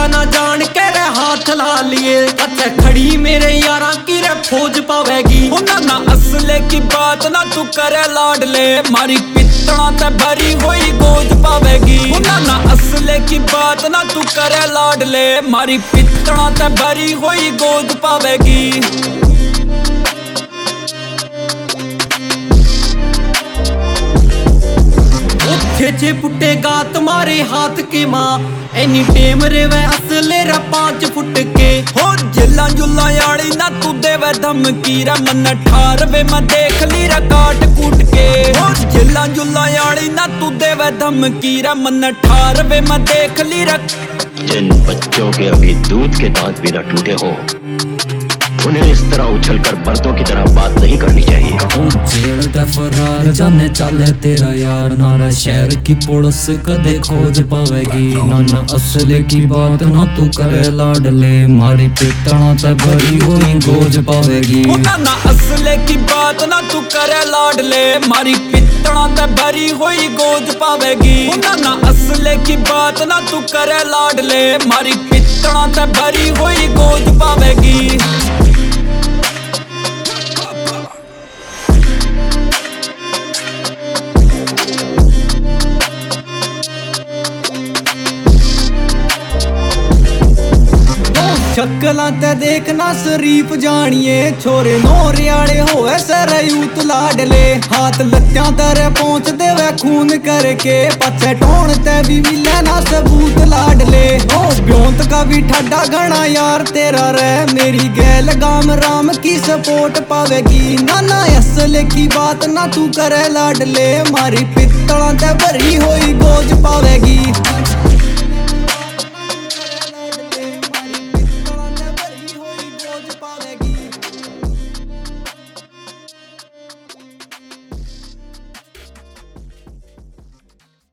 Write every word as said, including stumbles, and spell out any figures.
पता ना जान के रे हाथ ला लिए। अच्छा खड़ी मेरे यारा की रे फौज पावेगी। ना ना असले की बात ना तू करे लाडले, मारी पित्तना ते भरी हुई गोद पावेगी। ना ना असले की बात ना तू करे लाडले, मारी पित्तना ते भरी हुई गोद पावेगी। छे फुटेगा तुम्हारे हाथ के माँ, एनी टेम रे वे असले रे पांच फुट के। हो जिला जुला याड़ी ना तू देवे धमकी रे, मन ठार वे मैं देख ली रे काट कूट के। हो जिला जुला याड़ी ना तू देवे धमकी रे, मन ठार वे मैं देख ली रे। जिन बच्चों के अभी दूध के दांत भी न टूटे हो, उन्हें इस तरह उछल कर बर्दों की तरह बात नहीं करनी चाहिए। जेल दा फरार जाने चले तेरा यार, नारा शहर की पुलिस कदे खोज पावेगी। ना ना असले की बात ना तू करे लाडले, मारी पित्तना ते भरी हुई गोज पावेगी। ना ना असले की बात ना तू करे लाडले, मारी पित्तना ते भरी हुई गोज पावेगी। ना ना असले की बात ना तू करे लाडले, मारी पित्तना ते भरी हुई गोज पावेगी। शक्लां ते देखना शरीफ जानिए, छोरे नौरियाले होए सर यूत लाडले। हाथ लत्यां तेरे पहुंच देवे खून करके, पछे टोन ते भी मिले ना सबूत लाडले। ओ ब्योंत का भी ठड्डा घना यार तेरा रे, मेरी गैल गाम राम की सपोर्ट पावेगी। ना ना असले की बात ना तू करे लाडले, मारी पित्तलां ते भरी हुई गोज पावेगी।